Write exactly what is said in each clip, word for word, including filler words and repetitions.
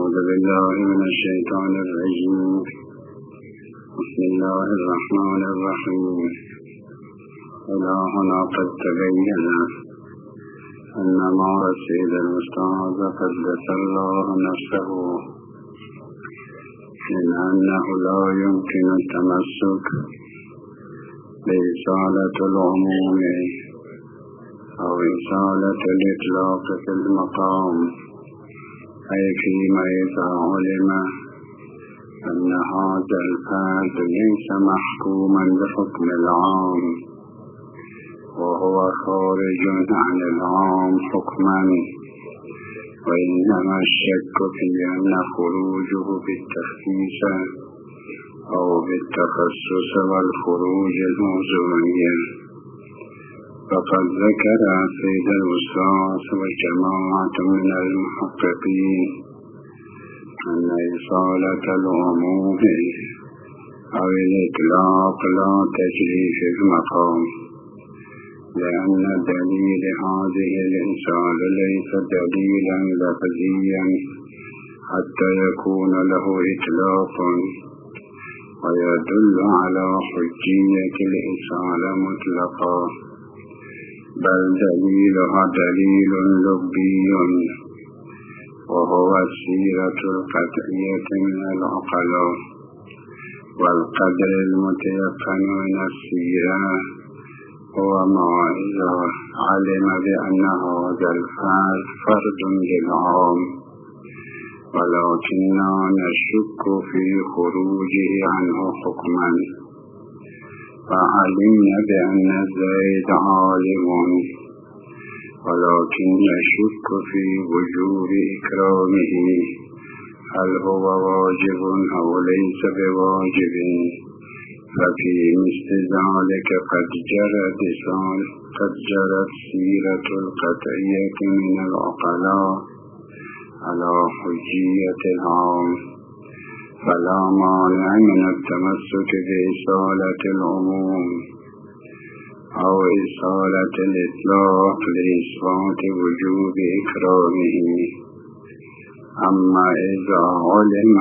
أعوذ بالله من الشيطان الرجيم. بسم الله الرحمن الرحيم. إلهنا قد تبين أن مع السيد المستعاذ قدس الله نفسه من أنه لا يمكن التمسك بإصالة العموم أو إصالة الإطلاق في المقام، أي فيما إذا علم أن هذا الفرد ليس محكوما بحكم العام وهو خارج عن العام حكما، وإنما الشك في أن خروجه بالتخصيص أو بالتخصص والخروج الموضوعي. فقد ذكر سيد الأستاذ وجماعة من المحققين أن إصالة العموم أو الإطلاق لا تجري في المقام، لأن دليل هذه الإصالة ليس دليلا لفظيا حتى يكون له إطلاق ويدل على حجية الإصالة مطلقا، بل دليلها دليل لبي وهو السيرة القطعية من العقلاء والقدر المتيقن من السيرة هو ما إذا علم بأن هذا الفرد فرد للعام، ولكننا نشك في خروجه عنه حكما، فعلمنا بأن زيد عالم ولكن نشك في وجوب إكرامه، هل هو واجب أو ليس بواجب؟ ففي مثل ذلك قد جرت قد جرت سيرة القطعية من العقلاء على حجية العام، فلا مانع من التمسك بإصالة العموم أو إصالة الإطلاق لإثبات وجوب إكرامه. أما إذا علم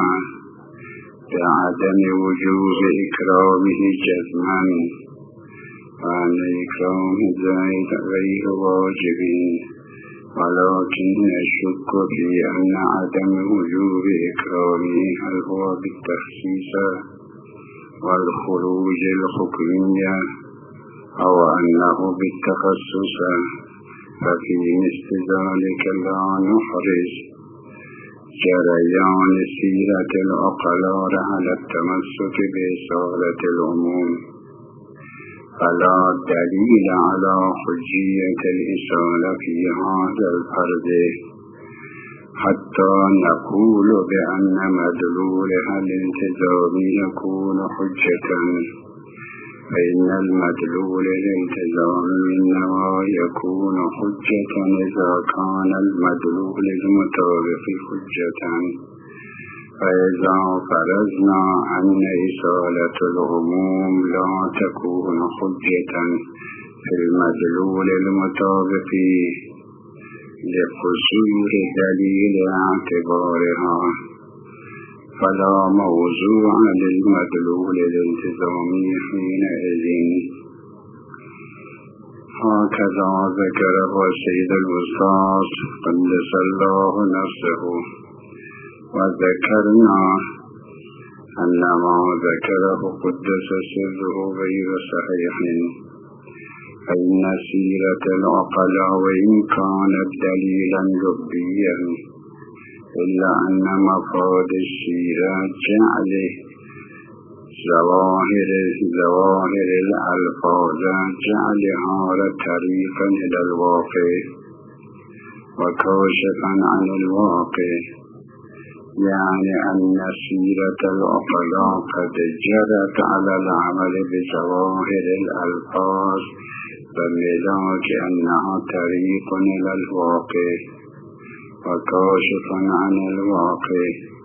بعدم وجوب إكرامه جزما فأن إكرام زيد غير واجب، ولكن نشك في أن عدم وجوب إكرامه هل هو بالتخصيص والخروج الحكمية أو أنه بالتخصص، ففي مثل ذلك لا نحرز جريان سيرة العقلاء على التمسك بإصالة العموم، فلا دليل على حجية الإصالة في هذا الفرد حتى نقول بأن مدلولها الالتزامي يكون حجة، فإن المدلول الالتزامي إنما يكون حجة إذا كان المدلول المطابق حجة، فإذا فرضنا أن إصالة العموم لا تكون حجة في المدلول المطابق لقصور دليل اعتبارها، فلا موضوع للمدلول الالتزامي حينئذ. هكذا ذكره السيد الأستاذ قدس الله نفسه، وذكرنا أن ما ذكره قدس سره غير صحيح، فإن سيرة العقلاء وإن كانت دليلا لبيا إلا أن مفاد السيرة جعله ظواهر ظواهر الألفاظ جعلها طريقا إلى الواقع وكاشفا عن الواقع، يعني أن سيرة العقلاء قد جرت على العمل بظواهر الألفاظ بملاك أنها طريق إلى الواقع وكاشفا عن الواقع،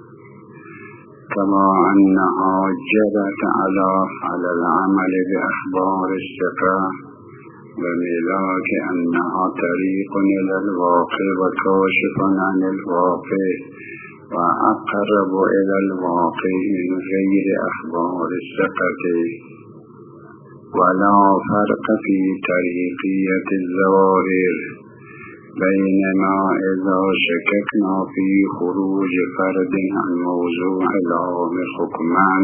كما أنها جرت على على العمل بأخبار الثقة بملاك أنها طريق إلى الواقع وكاشف عن الواقع، وأقرب إلى الواقع من غير أخبار الثقة، ولا فرق في طريقية الظواهر بينما إذا شككنا في خروج فرد عن موضوع العام حكما،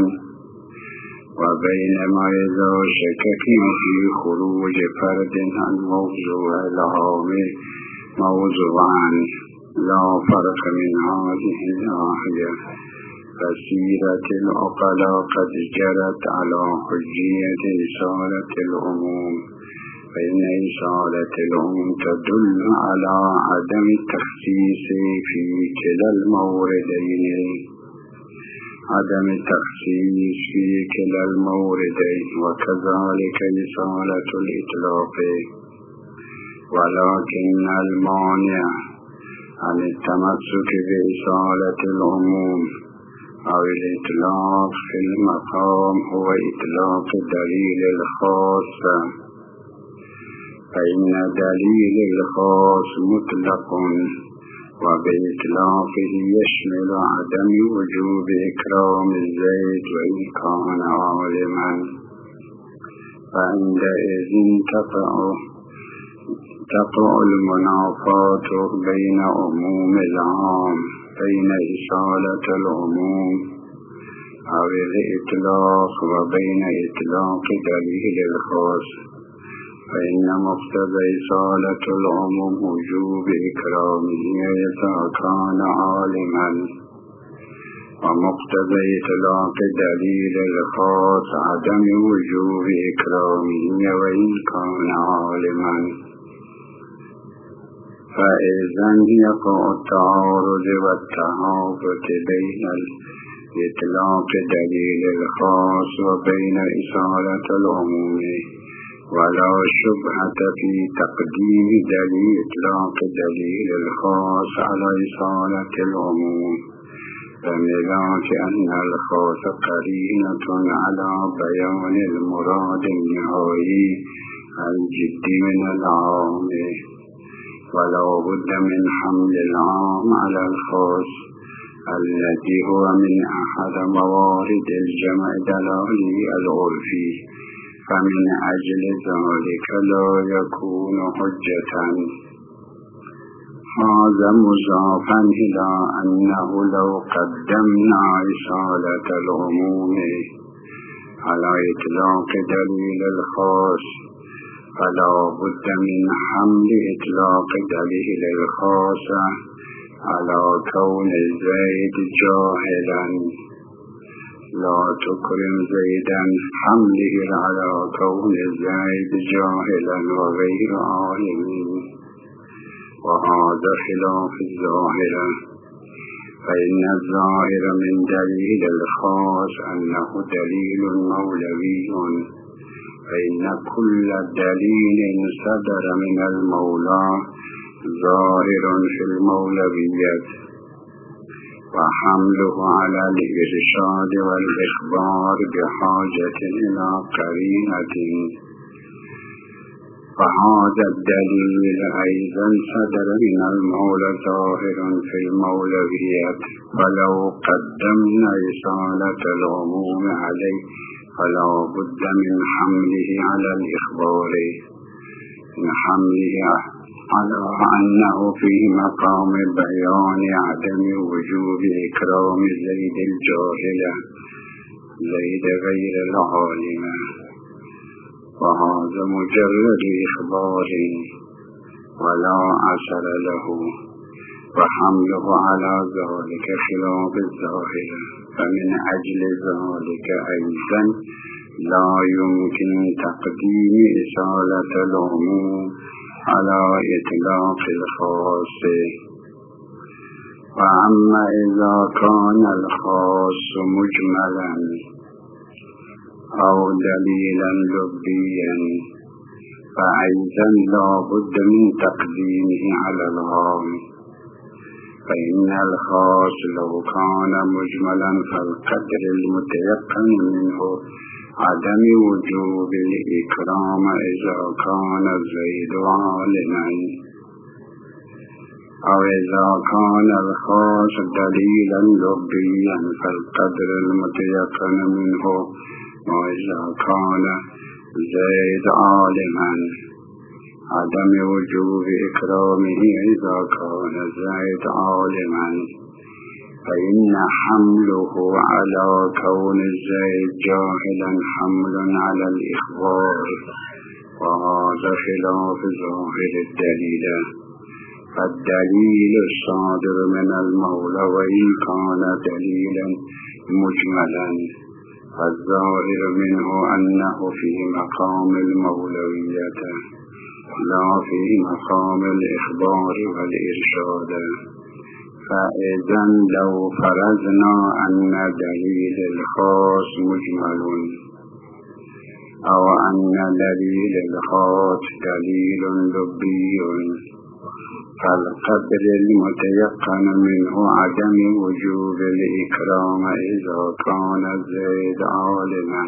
وبينما إذا شككنا في خروج فرد عن موضوع العام موضوعا. لا فرق من هذه الناحية، فسيرة العقلاء قد جرت على حجية إصالة العموم، فإن إصالة العموم تدل على عدم التخصيص في كلا الموردين، عدم التخصيص في كلا الموردين، وكذلك إصالة الإطلاق. ولكن المانع عن التمسك بإصالة العموم أو الإطلاق في المقام هو إطلاق دليل الخاص، فإن دليل الخاص مطلق، وبإطلاقه يشمل عدم وجوب إكرام الزيد وإن كان عالما، فعندئذ تقع تقع المنافاة بين عموم العام بين إصالة العموم أو الإطلاق وبين إطلاق دليل الخاص، فإن مقتضى إصالة العموم وجوب إكرامه إذا كان عالما، ومقتضى إطلاق دليل الخاص عدم وجوب إكرامه وإن كان عالما. فإذن يقع التعارض والتهافت بين إطلاق دليل الخاص وبين إصالة العموم، ولا شبهة في تقديم دليل إطلاق دليل الخاص على إصالة العموم، فملاك أن الخاص قرينة على بيان المراد النهائي الجدي من العام، ولا بد من حمل العام على الخاص الذي هو من أحد موارد الجمع دلالي العرفي، فمن أجل ذلك لا يكون حجة. هذا مضافا إلى أنه لو قدمنا إصالة العموم على إطلاق دليل الخاص فلا بد من حمل إطلاق دليل الخاص على كون زيد جاهلا. لا تكرم زيدا حمله على كون زيد جاهلا وغير عالم، وهذا خلاف الظاهرة، فإن الظاهر من دليل الخاص أنه دليل مولوي، فإن كل دليل صدر من المولى ظاهر في المولوية، وحمله على الإرشاد والإخبار بحاجة إلى قرينة، فهذا الدليل أيضا صدر من المولى ظاهر في المولوية، ولو قدمنا إصالة العموم عليه فلا بد من حمله على الإخبار، من حمله على أنه في مقام بيان عدم وجوب إكرام زيد الجاهلة زيد غير العالم، وهذا مجرد إخبار ولا أثر له، وحمله على ذلك خلاف الظاهر، فمن أجل ذلك أيضا لا يمكن تقديم إصالة العموم على إطلاق الخاص. وأما إذا كان الخاص مجملا أو دليلا لبيا فأيضا لا بد من تقديمه على العام، فإن الخاص لو كان مجملا فالقدر المتيقن منه عدم وجوب الإكرام إذا كان زيد عالما، أو إذا كان الخاص دليلا لبيا فالقدر المتيقن منه، وإذا كان زيد عالما عدم وجوب إكرامه إذا كان زيد عالما، فإن حمله على كون الزيد جاهلا حمل على الإخبار، وهذا خلاف ظاهر الدليل. فالدليل الصادر من المولى وإن كان دليلا مجملا، فالظاهر منه أنه في مقام المولوية لا في مقام الإخبار والإرشاد. فإذا لو فرضنا أن دليل الخاص مجمل أو أن دليل الخاص دليل لبي، فالقدر المتيقن منه عدم وجوب الإكرام إذا كان زيد عالما،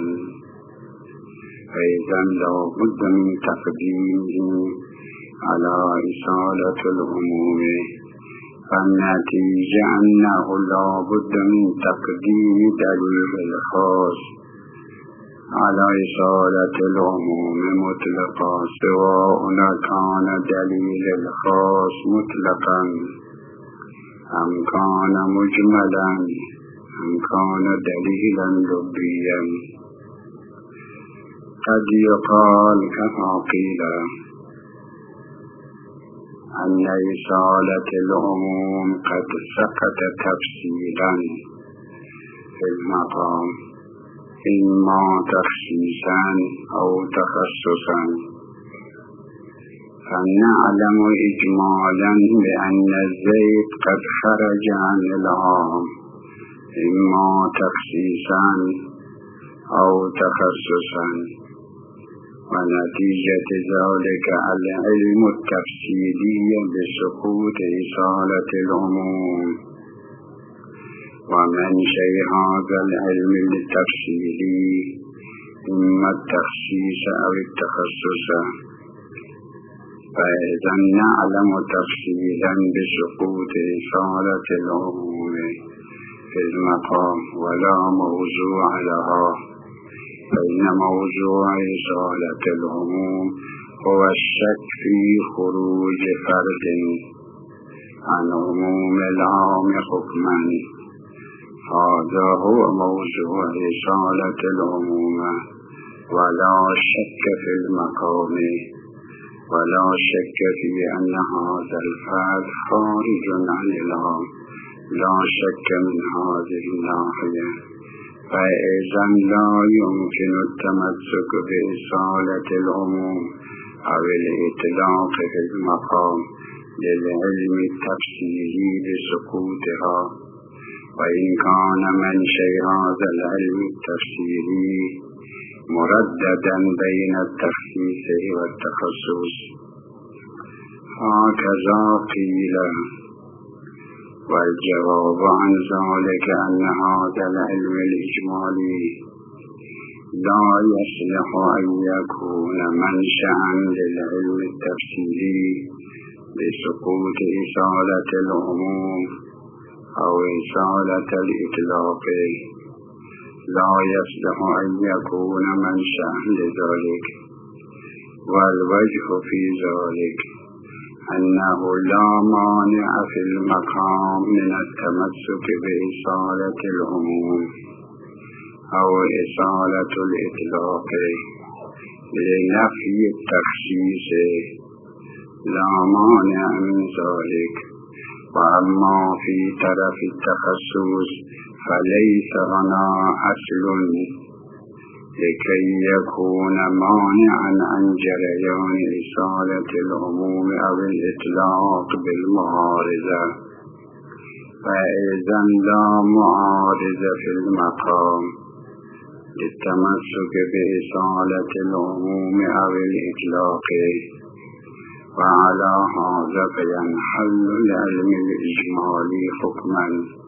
فإذا لا بد من تقديمه على إصالة العموم، فالنتيجة أنه لا بد من تقديم دليل الخاص على إصالة العموم مطلقا، سواء كان دليل الخاص مطلقا أم كان مجملا أم كان دليلا لبيا. قد يقال كما قيل أن إصالة العموم قد سقط تفصيلا في المقام، إما تخصيصا أو تخصصا، فنعلم إجمالا بأن الزيد قد خرج عن العام إما تخصيصا أو تخصصا، ونتيجة ذلك العلم التفصيلي بسقوط إصالة العموم. ومنشأ هذا العلم التفصيلي إما التخصيص أو التخصص، فإذا نعلم تفصيلا بسقوط إصالة العموم في المقام ولا موضوع لها، فإن موضوع إصالة العموم هو الشك في خروج فرد عن عموم العام حكما. هذا هو موضوع إصالة العموم، ولا شك في المقام، ولا شك في أن هذا الفرد خارج عن العام، لا شك من هذه الناحية. فإذا لا يمكن التمسك بإصالة العموم أو الإطلاق في المقام للعلم التفصيلي بسقوطها، وإن كان منشأ هذا العلم التفصيلي مرددا بين التخصيص والتخصص. هكذا قيل، والجواب عن ذلك أن هذا العلم الإجمالي لا يصلح أن يكون منشأً للعلم التفصيلي بسقوط إصالة العموم أو إصالة الإطلاق، لا يصلح أن يكون منشأً لذلك. والوجه في ذلك أنه لا مانع في المقام من التمسك بإصالة العموم أو إصالة الإطلاق لنفي التخصيص، لا مانع من ذلك. وأما في طرف التخصص فليس هنا أصل لكي يكون مانعا عن جريان إصالة العموم أو الإطلاق بالمعارضة. فإذا لا معارضة في المقام للتمسك بإصالة العموم أو الإطلاق، وعلى هذا فينحل العلم الإجمالي حكما.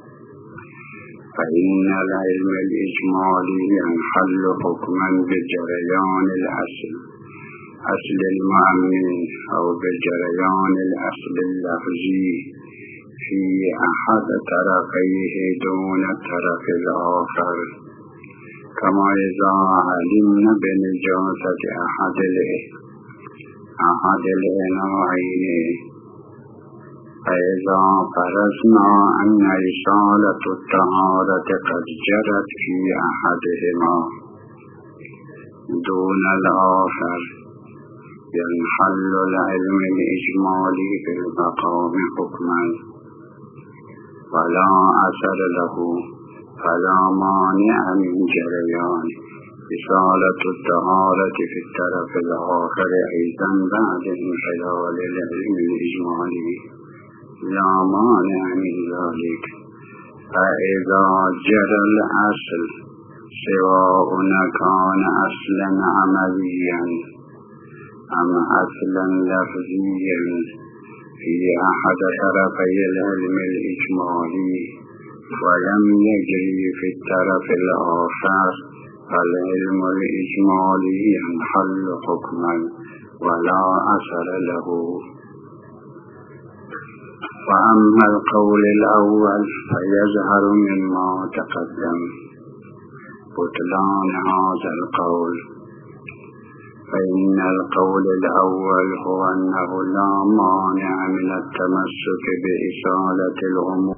فإن العلم الإجمالي ينحل حكما بجريان الأصل أصل المؤمن أو بجريان الأصل اللفظي في أحد طرفيه دون الطرف الآخر، كما إذا علمنا بنجاسة أحد أحد الإناعين، فإذا فرضنا أن إصالة الطهارة قد جرت في أحدهما دون الآخر، ينحل العلم الإجمالي في المقام حكما ولا أثر له، فلا مانع من جريان إصالة الطهارة في الطرف الآخر أيضا بعد انحلال العلم الإجمالي، لا مانع من ذلك. فإذا جرى الأصل سواء كان أصلا عمليا أم أصلا لفظيا في أحد طرفي العلم الإجمالي ولم يجري في الطرف الآخر، فالعلم الإجمالي ينحل حكما ولا أثر له. وأما القول الأول فيظهر مما تقدم بطلان هذا القول، فإن القول الأول هو أنه لا مانع من التمسك بإصالة الأمور